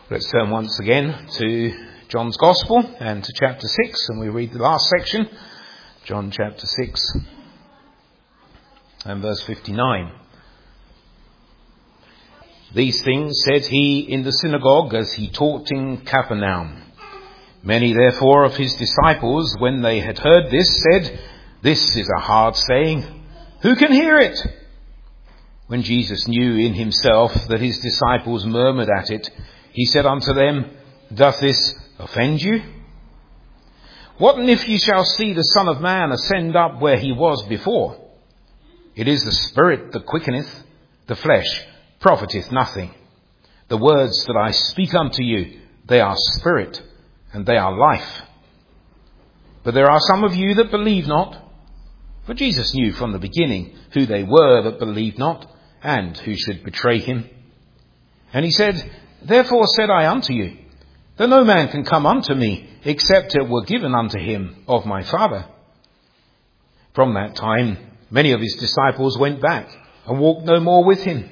Let's turn once again to John's Gospel and to chapter 6, and we read the last section, John chapter 6 and verse 59. These things said he in the synagogue as he taught in Capernaum. Many therefore of his disciples, when they had heard this, said, "This is a hard saying. Who can hear it?" When Jesus knew in himself that his disciples murmured at it, he said unto them, "Doth this offend you? What and if ye shall see the Son of Man ascend up where he was before? It is the Spirit that quickeneth, the flesh profiteth nothing. The words that I speak unto you, they are spirit, and they are life. But there are some of you that believe not." For Jesus knew from the beginning who they were that believed not, and who should betray him. And he said, "Therefore said I unto you, that no man can come unto me, except it were given unto him of my Father." From that time, many of his disciples went back, and walked no more with him.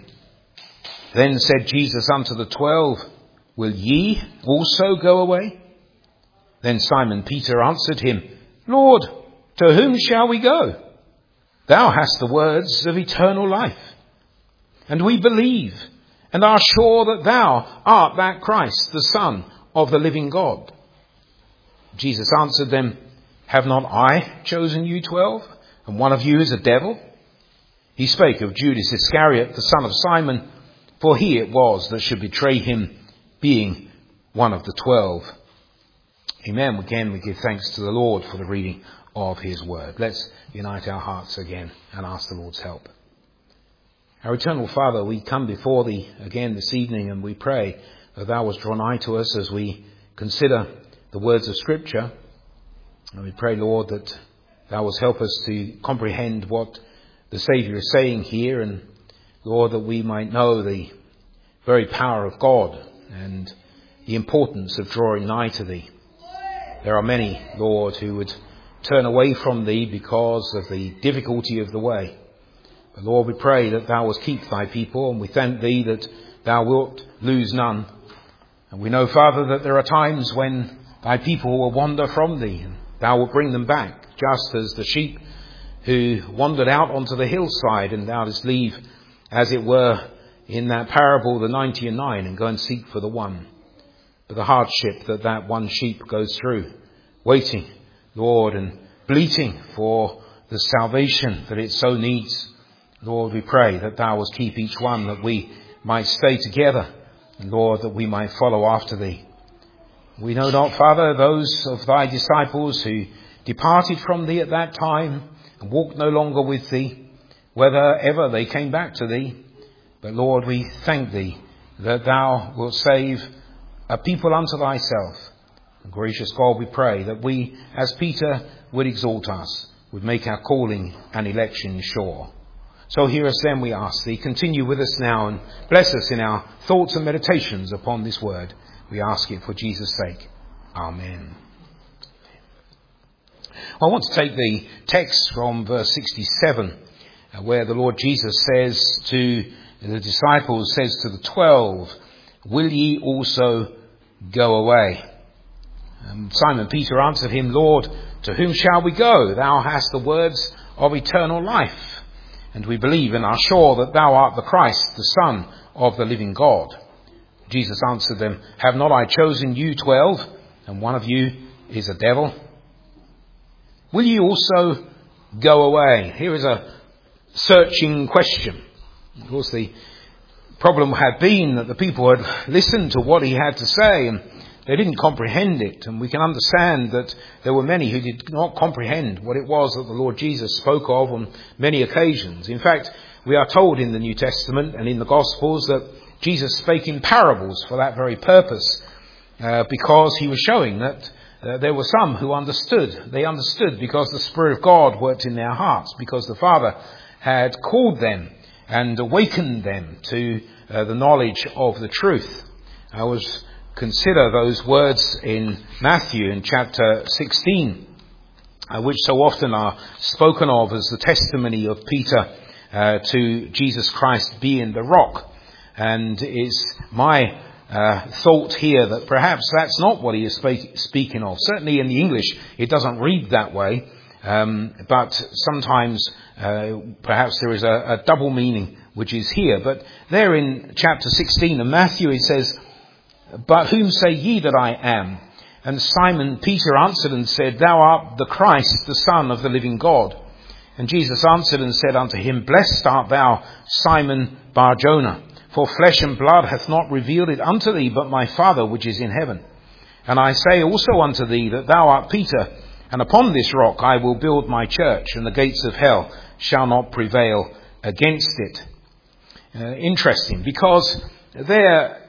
Then said Jesus unto the 12, "Will ye also go away?" Then Simon Peter answered him, "Lord, to whom shall we go? Thou hast the words of eternal life. And we believe, and are sure that thou art that Christ, the Son of the living God." Jesus answered them, "Have not I chosen you 12, and one of you is a devil?" He spake of Judas Iscariot, the son of Simon, for he it was that should betray him, being one of the 12. Amen. Again, we give thanks to the Lord for the reading of his word. Let's unite our hearts again and ask the Lord's help. Our eternal Father, we come before thee again this evening, and we pray that thou wouldst draw nigh to us as we consider the words of Scripture. And we pray, Lord, that thou wouldst help us to comprehend what the Saviour is saying here, and Lord, that we might know the very power of God and the importance of drawing nigh to thee. There are many, Lord, who would turn away from thee because of the difficulty of the way. But Lord, we pray that thou wilt keep thy people, and we thank thee that thou wilt lose none. And we know, Father, that there are times when thy people will wander from thee, and thou wilt bring them back, just as the sheep who wandered out onto the hillside, and thou didst leave, as it were, in that parable, the 99, and go and seek for the one. But the hardship that that one sheep goes through, waiting, Lord, and bleating for the salvation that it so needs. Lord, we pray that thou wilt keep each one, that we might stay together, and Lord, that we might follow after thee. We know not, Father, those of thy disciples who departed from thee at that time and walked no longer with thee, whether ever they came back to thee. But Lord, we thank thee that thou wilt save a people unto thyself. And gracious God, we pray that we, as Peter would exhort us, would make our calling and election sure. So hear us then, we ask thee. Continue with us now and bless us in our thoughts and meditations upon this word. We ask it for Jesus' sake. Amen. I want to take the text from verse 67, where the Lord Jesus says to the disciples, says to the 12, "Will ye also go away?" Simon Peter answered him, "Lord, to whom shall we go? Thou hast the words of eternal life. And we believe and are sure that thou art the Christ, the Son of the living God." Jesus answered them, "Have not I chosen you 12, and one of you is a devil? Will you also go away?" Here is a searching question. Of course, the problem had been that the people had listened to what he had to say, and they didn't comprehend it. And we can understand that there were many who did not comprehend what it was that the Lord Jesus spoke of on many occasions. In fact, we are told in the New Testament and in the Gospels that Jesus spake in parables for that very purpose, because he was showing that there were some who understood. They understood because the Spirit of God worked in their hearts, because the Father had called them and awakened them to the knowledge of the truth. Consider those words in Matthew in chapter 16, which so often are spoken of as the testimony of Peter to Jesus Christ being the rock. And it's my thought here that perhaps that's not what he is speaking of. Certainly in the English it doesn't read that way, but sometimes perhaps there is a double meaning which is here. But there in chapter 16 of Matthew it says, "But whom say ye that I am? And Simon Peter answered and said, Thou art the Christ, the Son of the living God. And Jesus answered and said unto him, Blessed art thou, Simon Bar-Jonah, for flesh and blood hath not revealed it unto thee, but my Father which is in heaven. And I say also unto thee that thou art Peter, and upon this rock I will build my church, and the gates of hell shall not prevail against it." Interesting, because there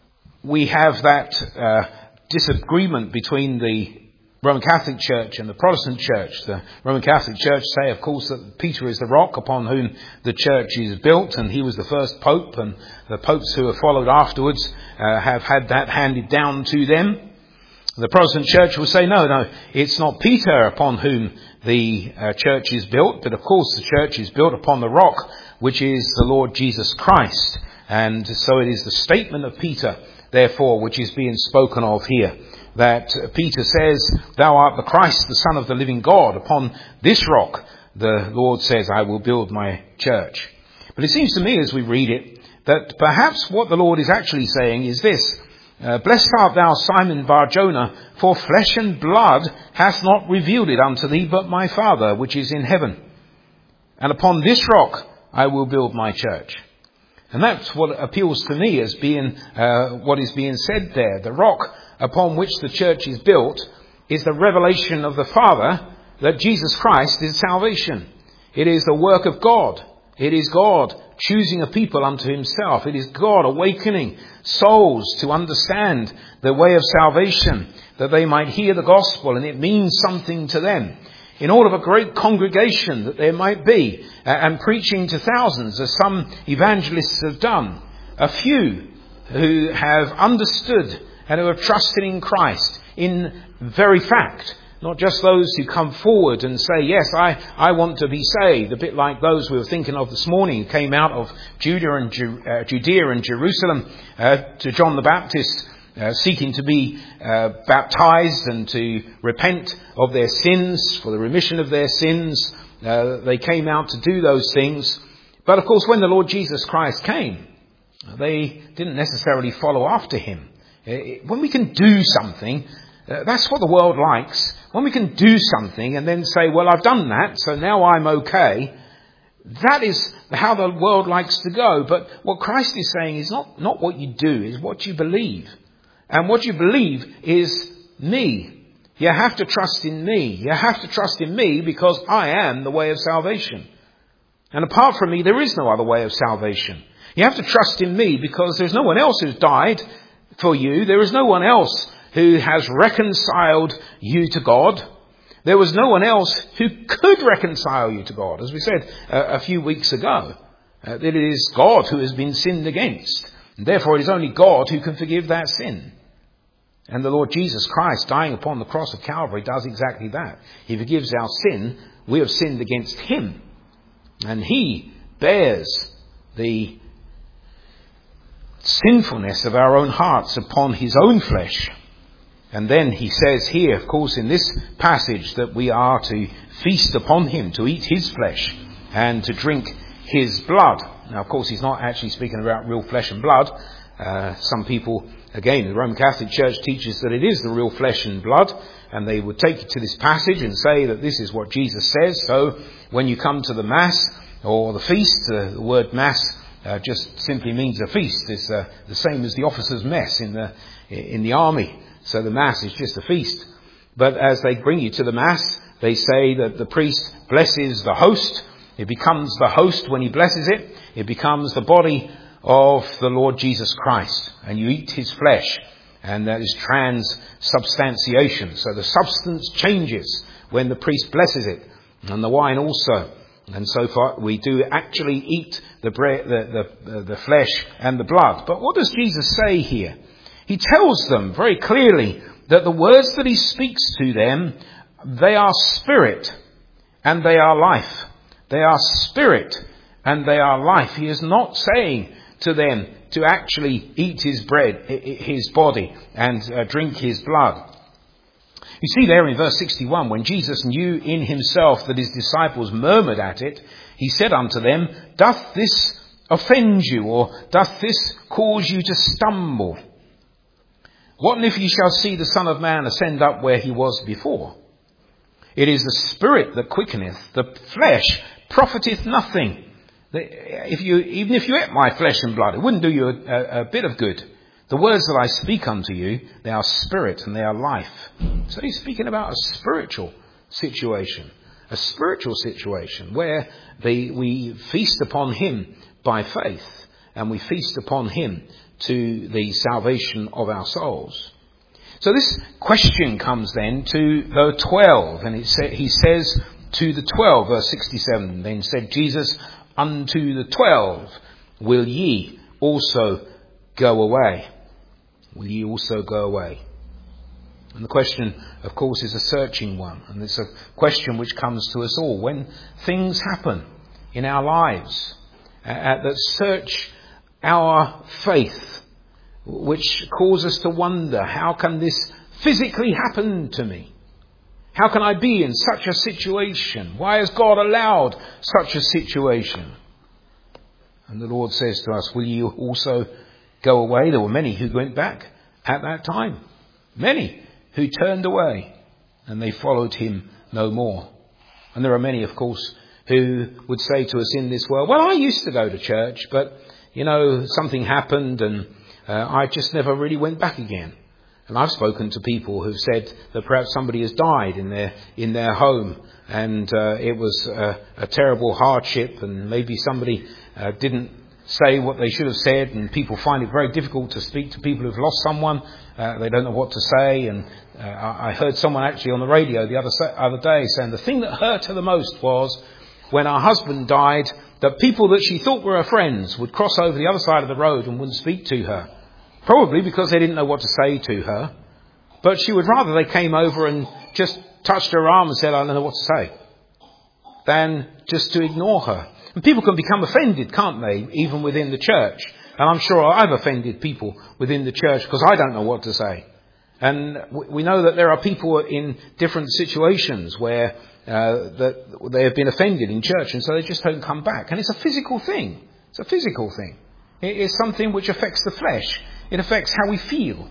we have that disagreement between the Roman Catholic Church and the Protestant Church. The Roman Catholic Church say, of course, that Peter is the rock upon whom the church is built, and he was the first pope, and the popes who have followed afterwards have had that handed down to them. The Protestant Church will say, no, it's not Peter upon whom the church is built, but of course the church is built upon the rock, which is the Lord Jesus Christ. And so it is the statement of Peter, therefore, which is being spoken of here. That Peter says, "Thou art the Christ, the Son of the living God. Upon this rock," the Lord says, "I will build my church." But it seems to me as we read it, that perhaps what the Lord is actually saying is this: "Blessed art thou, Simon Bar-Jonah, for flesh and blood hath not revealed it unto thee, but my Father which is in heaven. And upon this rock I will build my church." And that's what appeals to me as being what is being said there. The rock upon which the church is built is the revelation of the Father that Jesus Christ is salvation. It is the work of God. It is God choosing a people unto himself. It is God awakening souls to understand the way of salvation, that they might hear the gospel and it means something to them. In all of a great congregation that there might be, and preaching to thousands, as some evangelists have done, a few who have understood and who have trusted in Christ in very fact, not just those who come forward and say, yes, I want to be saved, a bit like those we were thinking of this morning who came out of Judea and Jerusalem to John the Baptist, seeking to be baptized and to repent of their sins, for the remission of their sins. They came out to do those things. But of course, when the Lord Jesus Christ came, they didn't necessarily follow after him. When we can do something, that's what the world likes. When we can do something and then say, well, I've done that, so now I'm okay. That is how the world likes to go. But what Christ is saying is not what you do, is what you believe. And what you believe is me. You have to trust in me. You have to trust in me because I am the way of salvation. And apart from me, there is no other way of salvation. You have to trust in me because there's no one else who's died for you. There is no one else who has reconciled you to God. There was no one else who could reconcile you to God. As we said a few weeks ago, that it is God who has been sinned against. And therefore it is only God who can forgive that sin. And the Lord Jesus Christ, dying upon the cross of Calvary, does exactly that. He forgives our sin. We have sinned against him. And he bears the sinfulness of our own hearts upon his own flesh. And then he says here, of course, in this passage, that we are to feast upon him, to eat his flesh and to drink his blood. Now, of course, he's not actually speaking about real flesh and blood. Some people, again, the Roman Catholic Church teaches that it is the real flesh and blood, and they would take you to this passage and say that this is what Jesus says. So when you come to the Mass or the feast, the word Mass just simply means a feast. It's the same as the officers' mess in the army. So the Mass is just a feast. But as they bring you to the Mass, they say that the priest blesses the host. It becomes the host when he blesses it. It becomes the body of the Lord Jesus Christ. And you eat his flesh. And that is transubstantiation. So the substance changes when the priest blesses it. And the wine also. And so far we do actually eat the bread, the flesh and the blood. But what does Jesus say here? He tells them very clearly that the words that he speaks to them, they are spirit and they are life. They are spirit and they are life. He is not saying to them to actually eat his bread, his body, and drink his blood. You see there in verse 61, when Jesus knew in himself that his disciples murmured at it, he said unto them, doth this offend you, or doth this cause you to stumble? What if ye shall see the Son of Man ascend up where he was before? It is the Spirit that quickeneth, the flesh profiteth nothing. Even if you ate my flesh and blood, it wouldn't do you a bit of good. The words that I speak unto you, they are spirit and they are life. So he's speaking about a spiritual situation where we feast upon him by faith, and we feast upon him to the salvation of our souls. So this question comes then to the 12, and he says to the 12, verse 67, then said Jesus unto the 12, will ye also go away? Will ye also go away? And the question, of course, is a searching one. And it's a question which comes to us all. When things happen in our lives that search our faith, which cause us to wonder, how can this physically happen to me? How can I be in such a situation? Why has God allowed such a situation? And the Lord says to us, will you also go away? There were many who went back at that time. Many who turned away and they followed him no more. And there are many, of course, who would say to us in this world, well, I used to go to church, but, something happened and I just never really went back again. And I've spoken to people who've said that perhaps somebody has died in their home, and it was a terrible hardship, and maybe somebody didn't say what they should have said, and people find it very difficult to speak to people who've lost someone. They don't know what to say, and I heard someone actually on the radio the other day saying the thing that hurt her the most was when her husband died, that people that she thought were her friends would cross over the other side of the road and wouldn't speak to her. Probably because they didn't know what to say to her. But she would rather they came over and just touched her arm and said, I don't know what to say, than just to ignore her. And people can become offended, can't they, even within the church? And I'm sure I've offended people within the church because I don't know what to say. And we know that there are people in different situations where that they have been offended in church, and so they just don't come back. And it's a physical thing. It's a physical thing. It is something which affects the flesh. It affects how we feel.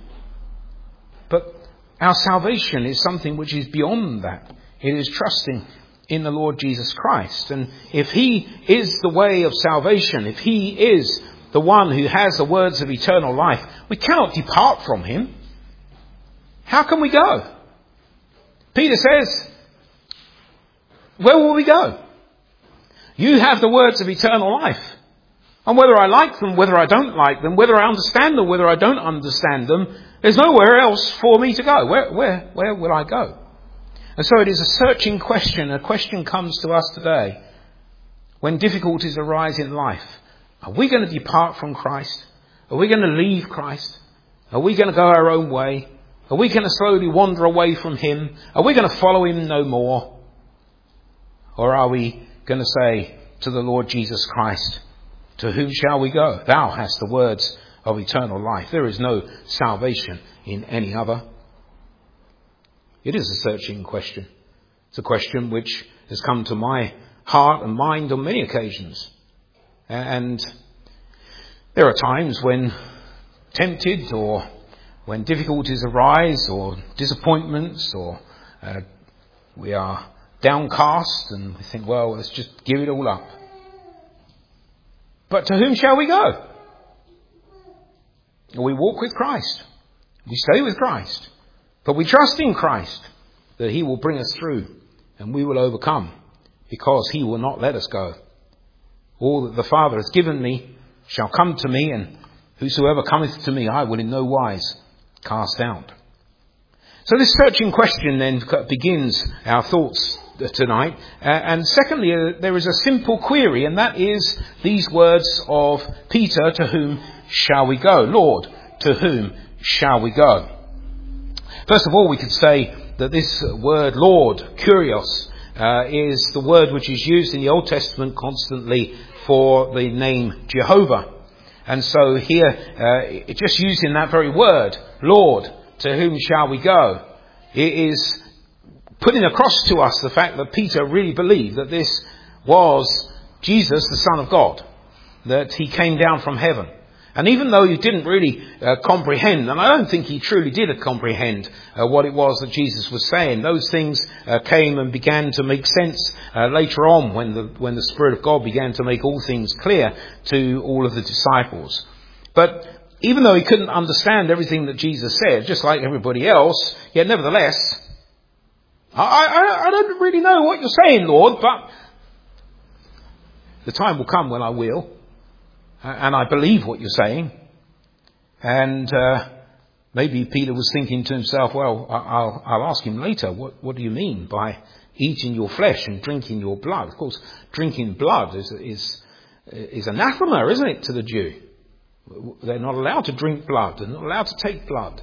But our salvation is something which is beyond that. It is trusting in the Lord Jesus Christ. And if he is the way of salvation, if he is the one who has the words of eternal life, we cannot depart from him. How can we go? Peter says, where will we go? You have the words of eternal life. And whether I like them, whether I don't like them, whether I understand them, whether I don't understand them, there's nowhere else for me to go. Where will I go? And so it is a searching question. A question comes to us today. When difficulties arise in life, are we going to depart from Christ? Are we going to leave Christ? Are we going to go our own way? Are we going to slowly wander away from him? Are we going to follow him no more? Or are we going to say to the Lord Jesus Christ, to whom shall we go? Thou hast the words of eternal life. There is no salvation in any other. It is a searching question. It's a question which has come to my heart and mind on many occasions. And there are times when tempted, or when difficulties arise, or disappointments, or we are downcast and we think, well, let's just give it all up. But to whom shall we go? We walk with Christ. We stay with Christ. But we trust in Christ that he will bring us through and we will overcome, because he will not let us go. All that the Father has given me shall come to me, and whosoever cometh to me I will in no wise cast out. So this searching question then begins our thoughts tonight. And secondly, there is a simple query, and that is these words of Peter, to whom shall we go? Lord, to whom shall we go? First of all, we could say that this word Lord, kurios, is the word which is used in the Old Testament constantly for the name Jehovah. And so here, just using that very word, Lord, to whom shall we go? It is putting across to us the fact that Peter really believed that this was Jesus, the Son of God, that he came down from heaven. And even though he didn't really comprehend, and I don't think he truly did comprehend what it was that Jesus was saying, those things came and began to make sense later on when the Spirit of God began to make all things clear to all of the disciples. But even though he couldn't understand everything that Jesus said, just like everybody else, yet nevertheless, I don't really know what you're saying, Lord, but the time will come when I will. And I believe what you're saying. And maybe Peter was thinking to himself, well, I'll ask him later, what do you mean by eating your flesh and drinking your blood? Of course, drinking blood is anathema, isn't it, to the Jew? They're not allowed to drink blood. They're not allowed to take blood.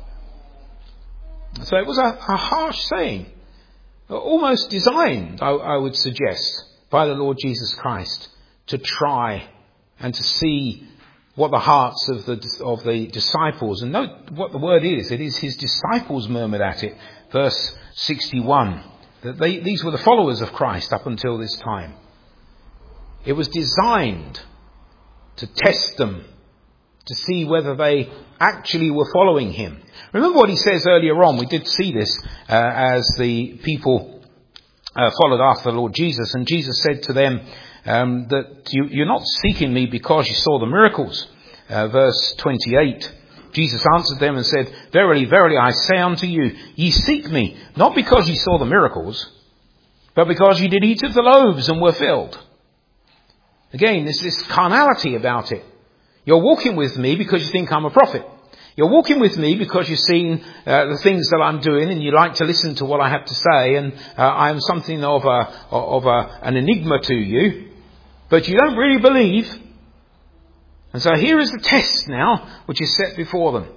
So it was a harsh saying, almost designed, I would suggest, by the Lord Jesus Christ to try and to see what the hearts of the disciples, and note what the word is. It is his disciples murmured at it. Verse 61, that these were the followers of Christ up until this time. It was designed to test them, to see whether they actually were following him. Remember what he says earlier on. We did see this as the people followed after the Lord Jesus, and Jesus said to them, that you're not seeking me because you saw the miracles. Verse 28, Jesus answered them and said, Verily, verily, I say unto you, ye seek me, not because ye saw the miracles, but because ye did eat of the loaves and were filled. Again, there's this carnality about it. You're walking with me because you think I'm a prophet. You're walking with me because you've seen the things that I'm doing and you like to listen to what I have to say, and I am something of an enigma to you. But you don't really believe. And so here is the test now, which is set before them.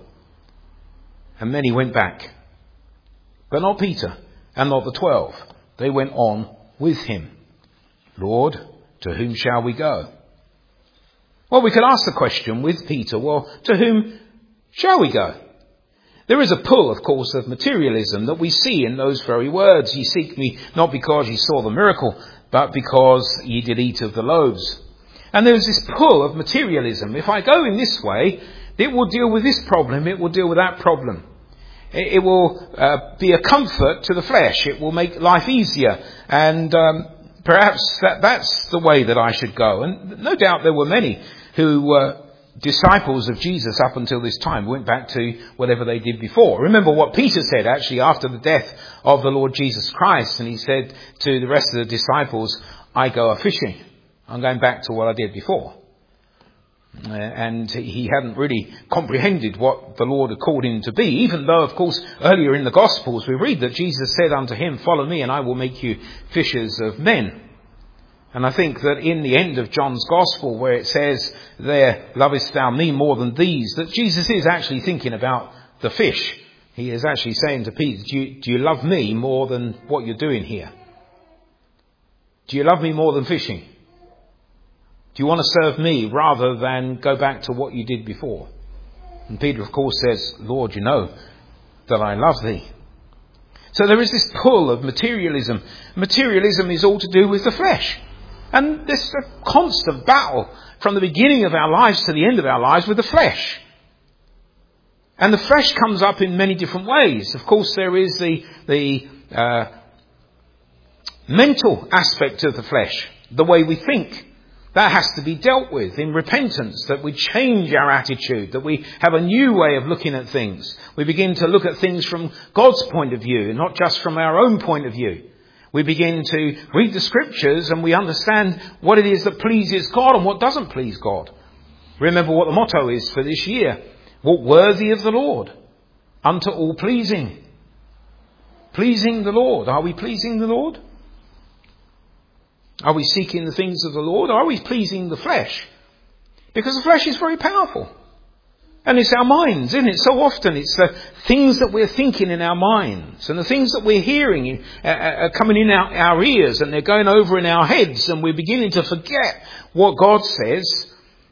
And many went back. But not Peter, and not the 12. They went on with him. Lord, to whom shall we go? Well, we could ask the question with Peter, well, to whom shall we go? There is a pull, of course, of materialism that we see in those very words. Ye seek me not because ye saw the miracle, but because ye did eat of the loaves. And there's this pull of materialism. If I go in this way, it will deal with this problem, it will deal with that problem. It will be a comfort to the flesh. It will make life easier. And perhaps that's the way that I should go. And no doubt there were many who were disciples of Jesus up until this time, went back to whatever they did before. Remember what Peter said actually after the death of the Lord Jesus Christ, and he said to the rest of the disciples, I go a-fishing. I'm going back to what I did before. And he hadn't really comprehended what the Lord had called him to be, even though, of course, earlier in the Gospels we read that Jesus said unto him, Follow me and I will make you fishers of men. And I think that in the end of John's Gospel, where it says there, lovest thou me more than these, that Jesus is actually thinking about the fish. He is actually saying to Peter, do you love me more than what you're doing here? Do you love me more than fishing? Do you want to serve me rather than go back to what you did before? And Peter, of course, says, Lord, you know that I love thee. So there is this pull of materialism. Materialism is all to do with the flesh. And this is a constant battle from the beginning of our lives to the end of our lives with the flesh. And the flesh comes up in many different ways. Of course, there is the mental aspect of the flesh, the way we think. That has to be dealt with in repentance, that we change our attitude, that we have a new way of looking at things. We begin to look at things from God's point of view, and not just from our own point of view. We begin to read the scriptures and we understand what it is that pleases God and what doesn't please God. Remember what the motto is for this year. Walk worthy of the Lord, unto all pleasing. Pleasing the Lord. Are we pleasing the Lord? Are we seeking the things of the Lord? Or are we pleasing the flesh? Because the flesh is very powerful. And it's our minds, isn't it? So often it's the things that we're thinking in our minds and the things that we're hearing are coming in our ears and they're going over in our heads, and we're beginning to forget what God says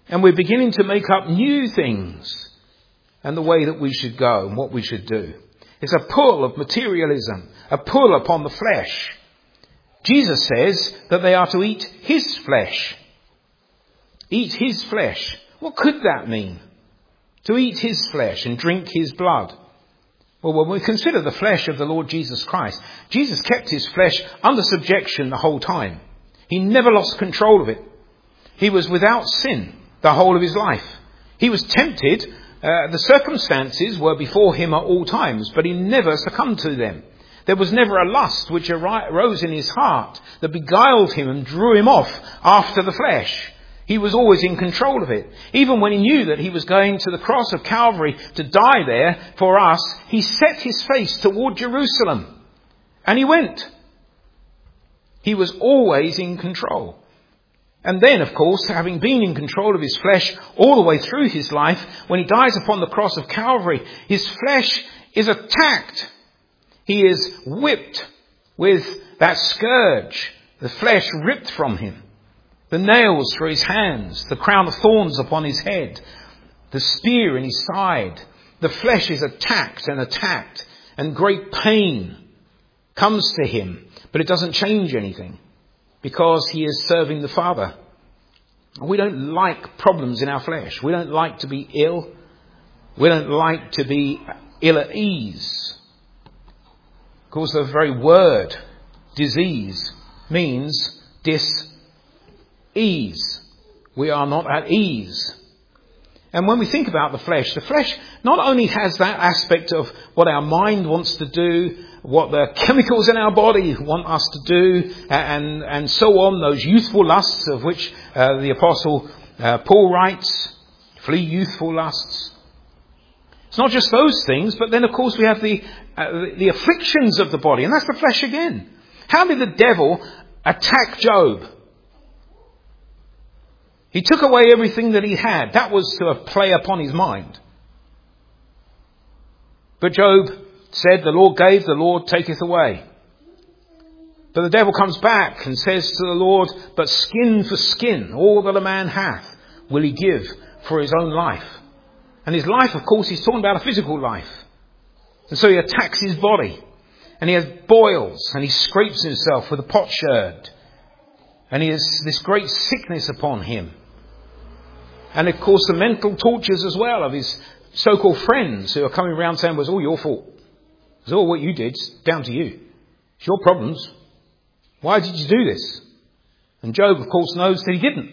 And we're beginning to make up new things and the way that we should go and what we should do. It's a pull of materialism, a pull upon the flesh. Jesus says that they are to eat his flesh. Eat his flesh. What could that mean? To eat his flesh and drink his blood. Well, when we consider the flesh of the Lord Jesus Christ, Jesus kept his flesh under subjection the whole time. He never lost control of it. He was without sin the whole of his life. He was tempted. The circumstances were before him at all times, but he never succumbed to them. There was never a lust which arose in his heart that beguiled him and drew him off after the flesh. He was always in control of it. Even when he knew that he was going to the cross of Calvary to die there for us, he set his face toward Jerusalem. And he went. He was always in control. And then, of course, having been in control of his flesh all the way through his life, when he dies upon the cross of Calvary, his flesh is attacked. He is whipped with that scourge, the flesh ripped from him. The nails through his hands, the crown of thorns upon his head, the spear in his side. The flesh is attacked, and great pain comes to him. But it doesn't change anything because he is serving the Father. We don't like problems in our flesh. We don't like to be ill. We don't like to be ill at ease. Of course, the very word disease means dis-ease. We are not at ease. And when we think about the flesh not only has that aspect of what our mind wants to do, what the chemicals in our body want us to do, and so on, those youthful lusts of which the Apostle Paul writes, flee youthful lusts. It's not just those things, but then of course we have the afflictions of the body, and that's the flesh again. How did the devil attack Job? He took away everything that he had. That was to play upon his mind. But Job said, the Lord gave, the Lord taketh away. But the devil comes back and says to the Lord, but skin for skin, all that a man hath, will he give for his own life. And his life, of course, he's talking about a physical life. And so he attacks his body. And he has boils, and he scrapes himself with a potsherd. And he has this great sickness upon him. And of course the mental tortures as well of his so-called friends who are coming around saying, well, it's all your fault. It's all what you did. It's down to you. It's your problems. Why did you do this? And Job, of course, knows that he didn't.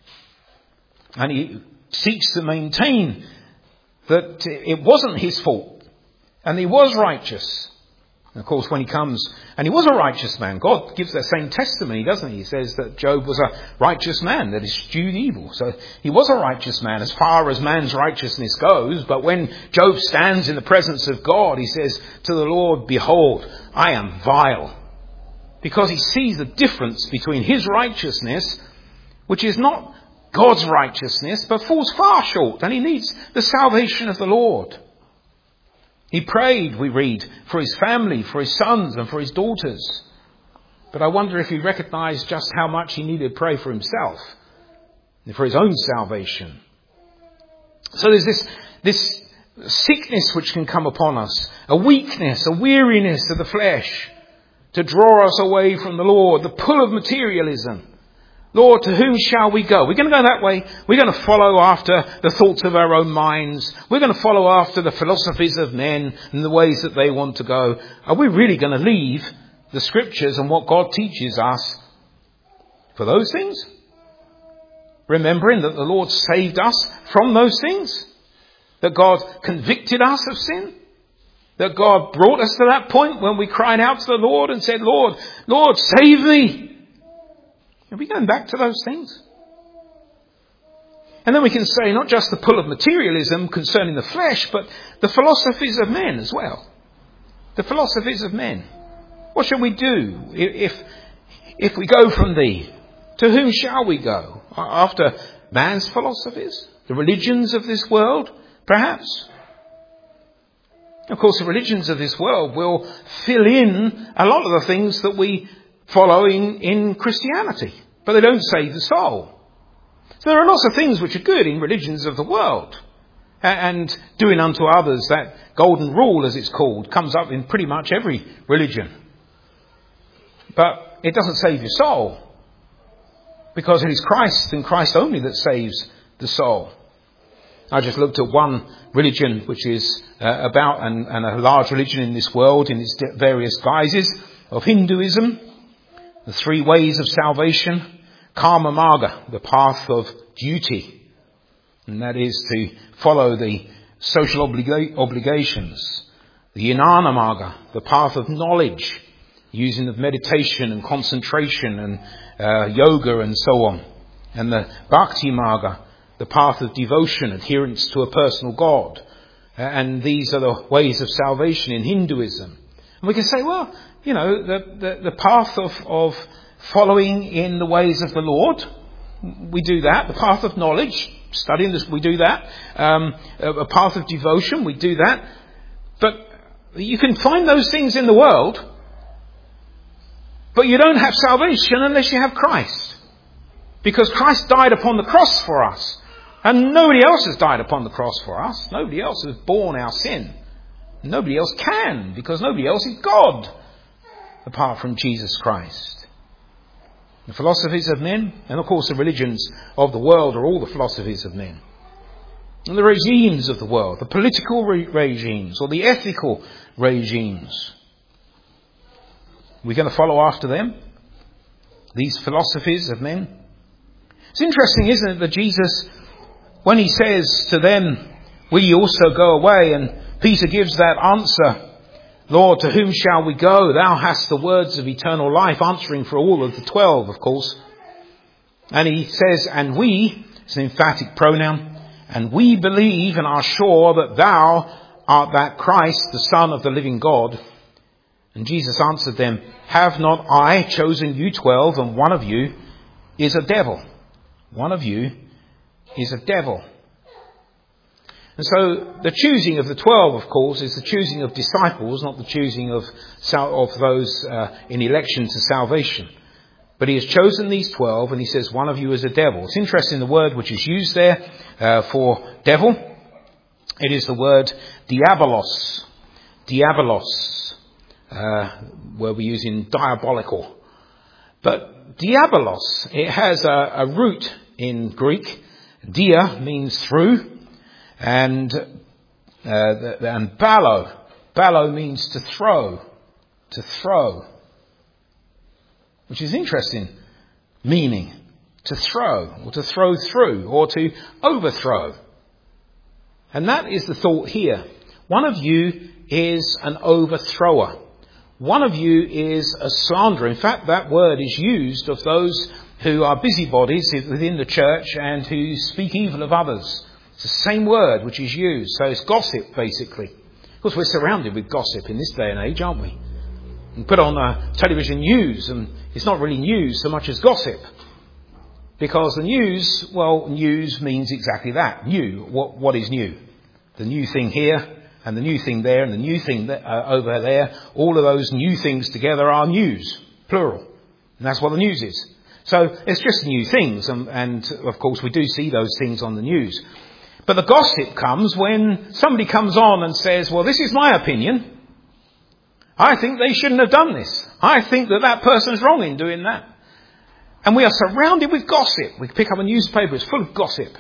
And he seeks to maintain that it wasn't his fault. And he was righteous. And of course, when he comes, and he was a righteous man, God gives that same testimony, doesn't he? He says that Job was a righteous man, that eschewed evil. So he was a righteous man as far as man's righteousness goes. But when Job stands in the presence of God, he says to the Lord, behold, I am vile. Because he sees the difference between his righteousness, which is not God's righteousness, but falls far short. And he needs the salvation of the Lord. He prayed, we read, for his family, for his sons and for his daughters. But I wonder if he recognized just how much he needed to pray for himself and for his own salvation. So there's this sickness which can come upon us, a weakness, a weariness of the flesh to draw us away from the Lord, the pull of materialism. Lord, to whom shall we go? We're going to go that way. We're going to follow after the thoughts of our own minds. We're going to follow after the philosophies of men and the ways that they want to go. Are we really going to leave the scriptures and what God teaches us for those things? Remembering that the Lord saved us from those things? That God convicted us of sin? That God brought us to that point when we cried out to the Lord and said, Lord, save me. Are we going back to those things? And then we can say not just the pull of materialism concerning the flesh, but the philosophies of men as well. The philosophies of men. What shall we do if we go from thee? To whom shall we go? After man's philosophies? The religions of this world, perhaps? Of course, the religions of this world will fill in a lot of the things that we follow in Christianity. But they don't save the soul. So there are lots of things which are good in religions of the world. And doing unto others, that golden rule as it's called, comes up in pretty much every religion. But it doesn't save your soul. Because it is Christ and Christ only that saves the soul. I just looked at one religion which is about, and a large religion in this world in its various guises, of Hinduism, the 3 ways of salvation, Karma Marga, the path of duty, and that is to follow the social obligations, the Jnana Marga, the path of knowledge, using of meditation and concentration and yoga and so on, and the Bhakti Marga, the path of devotion, adherence to a personal God. And these are the ways of salvation in Hinduism. And we can say, well, you know, the path of following in the ways of the Lord, we do that. The path of knowledge, studying this, we do that. A path of devotion, we do that. But you can find those things in the world, but you don't have salvation unless you have Christ. Because Christ died upon the cross for us. And nobody else has died upon the cross for us. Nobody else has borne our sin. Nobody else can, because nobody else is God apart from Jesus Christ. The philosophies of men, and of course the religions of the world, are all the philosophies of men. And the regimes of the world, the political regimes or the ethical regimes. We're going to follow after them, these philosophies of men. It's interesting, isn't it, that Jesus, when he says to them, will ye also go away? And Peter gives that answer, Lord, to whom shall we go? Thou hast the words of eternal life, answering for all of the 12, of course. And he says, and we, it's an emphatic pronoun, and we believe and are sure that thou art that Christ, the Son of the living God. And Jesus answered them, have not I chosen you 12, and one of you is a devil? One of you is a devil. And so the choosing of the 12, of course, is the choosing of disciples, not the choosing of those in election to salvation. But he has chosen these 12, and he says one of you is a devil. It's interesting, the word which is used there for devil. It is the word diabolos. Diabolos, where we're using diabolical. But diabolos, it has a root in Greek. Dia means through, and ballo. Ballo means to throw, which is interesting meaning, to throw, or to throw through, or to overthrow. And that is the thought here. One of you is an overthrower. One of you is a slanderer. In fact, that word is used of those who are busybodies within the church and who speak evil of others. It's the same word which is used. So it's gossip, basically. Of course, we're surrounded with gossip in this day and age, aren't we? And put on television news, and it's not really news so much as gossip. Because the news, well, news means exactly that. New. What is new? The new thing here, and the new thing there, and the new thing over there. All of those new things together are news, plural. And that's what the news is. So it's just new things, and of course we do see those things on the news. But the gossip comes when somebody comes on and says, well, this is my opinion. I think they shouldn't have done this. I think that person's wrong in doing that. And we are surrounded with gossip. We pick up a newspaper, it's full of gossip.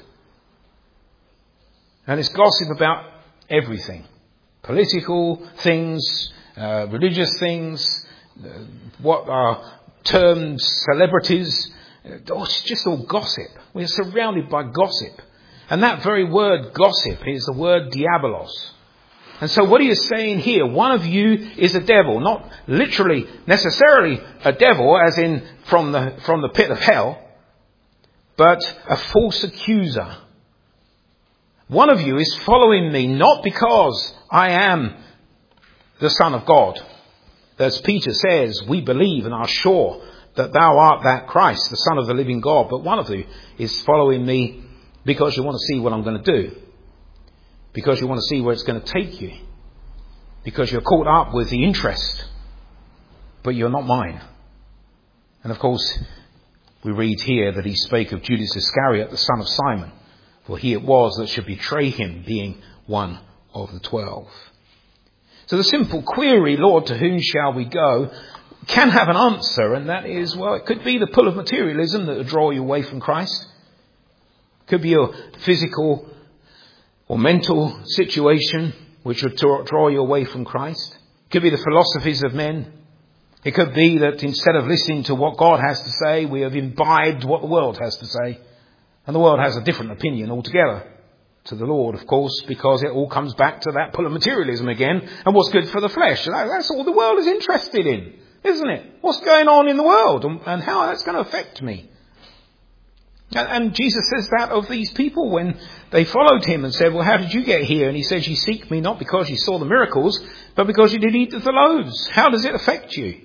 And it's gossip about everything. Political things, religious things, what are termed celebrities. It's just all gossip. We're surrounded by gossip. And that very word gossip is the word diabolos. And so what he is saying here, one of you is a devil, not literally necessarily a devil as in from the pit of hell, but a false accuser. One of you is following me not because I am the Son of God. As Peter says, we believe and are sure that thou art that Christ, the Son of the living God. But one of you is following me because you want to see what I'm going to do. Because you want to see where it's going to take you. Because you're caught up with the interest. But you're not mine. And of course, We read here that he spake of Judas Iscariot, the son of Simon, for he it was that should betray him, being one of the 12. So the simple query, Lord, to whom shall we go, can have an answer, and that is, well, it could be the pull of materialism that will draw you away from Christ. It could be your physical or mental situation which would draw you away from Christ. It could be the philosophies of men. It could be that instead of listening to what God has to say, we have imbibed what the world has to say. And the world has a different opinion altogether to the Lord, of course, because it all comes back to that pull of materialism again and what's good for the flesh. That's all the world is interested in, isn't it? What's going on in the world and how that's going to affect me. And Jesus says that of these people when they followed him and said, well, how did you get here? And he says, you seek me not because you saw the miracles, but because you did eat of the loaves. How does it affect you?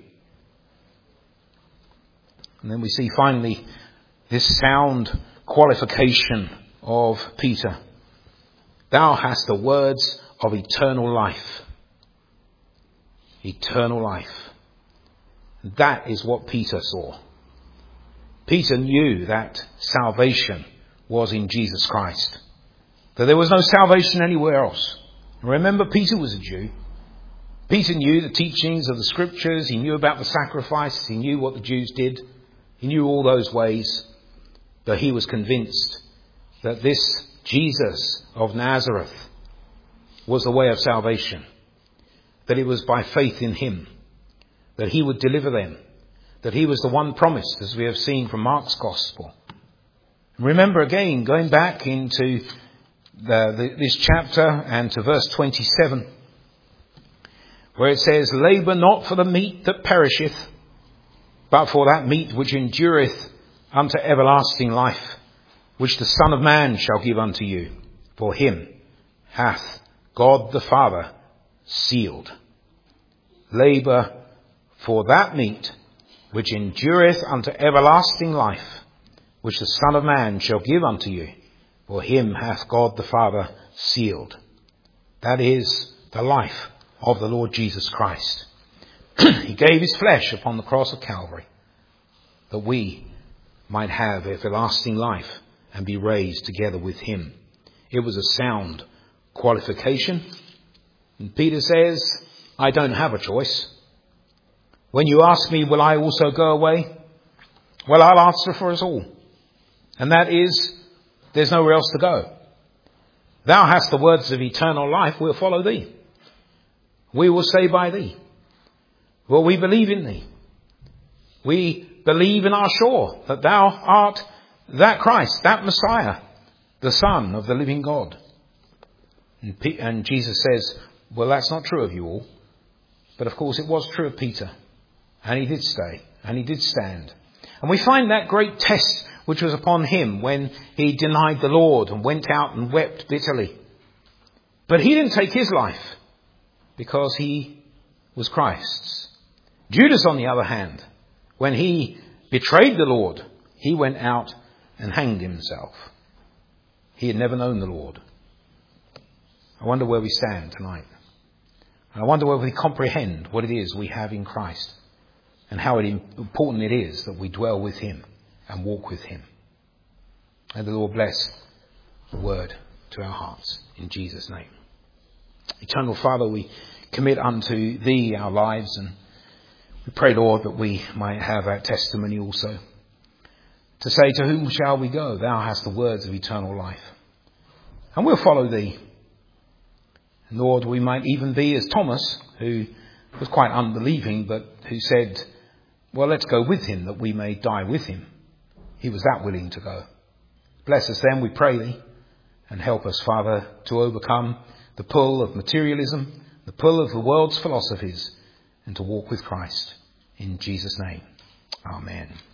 And then we see finally this sound qualification of Peter. Thou hast the words of eternal life. Eternal life. That is what Peter saw. Peter knew that salvation was in Jesus Christ. That there was no salvation anywhere else. Remember, Peter was a Jew. Peter knew the teachings of the scriptures. He knew about the sacrifice. He knew what the Jews did. He knew all those ways. But he was convinced that this Jesus of Nazareth was the way of salvation. That it was by faith in him. That he would deliver them. That he was the one promised, as we have seen from Mark's Gospel. Remember again, going back into this chapter and to verse 27, where it says, labour not for the meat that perisheth, but for that meat which endureth unto everlasting life, which the Son of Man shall give unto you. For him hath God the Father sealed. Labour for that meat which endureth unto everlasting life, which the Son of Man shall give unto you. For him hath God the Father sealed. That is the life of the Lord Jesus Christ. He gave his flesh upon the cross of Calvary, that we might have everlasting life and be raised together with him. It was a sound qualification. And Peter says, I don't have a choice. When you ask me, will I also go away? Well, I'll answer for us all. And that is, there's nowhere else to go. Thou hast the words of eternal life, we'll follow thee. We will say by thee. Well, we believe in thee. We believe and are sure that thou art that Christ, that Messiah, the Son of the living God. And Jesus says, well, that's not true of you all. But of course it was true of Peter. And he did stay, and he did stand. And we find that great test which was upon him when he denied the Lord and went out and wept bitterly. But he didn't take his life because he was Christ's. Judas, on the other hand, when he betrayed the Lord, he went out and hanged himself. He had never known the Lord. I wonder where we stand tonight. I wonder whether we comprehend what it is we have in Christ. And how important it is that we dwell with him and walk with him. And the Lord bless the word to our hearts in Jesus' name. Eternal Father, we commit unto thee our lives, and we pray, Lord, that we might have our testimony also. To say, to whom shall we go? Thou hast the words of eternal life. And we'll follow thee. And Lord, we might even be as Thomas, who was quite unbelieving, but who said, well, let's go with him that we may die with him. He was that willing to go. Bless us then, we pray thee, and help us, Father, to overcome the pull of materialism, the pull of the world's philosophies, and to walk with Christ. In Jesus' name, amen.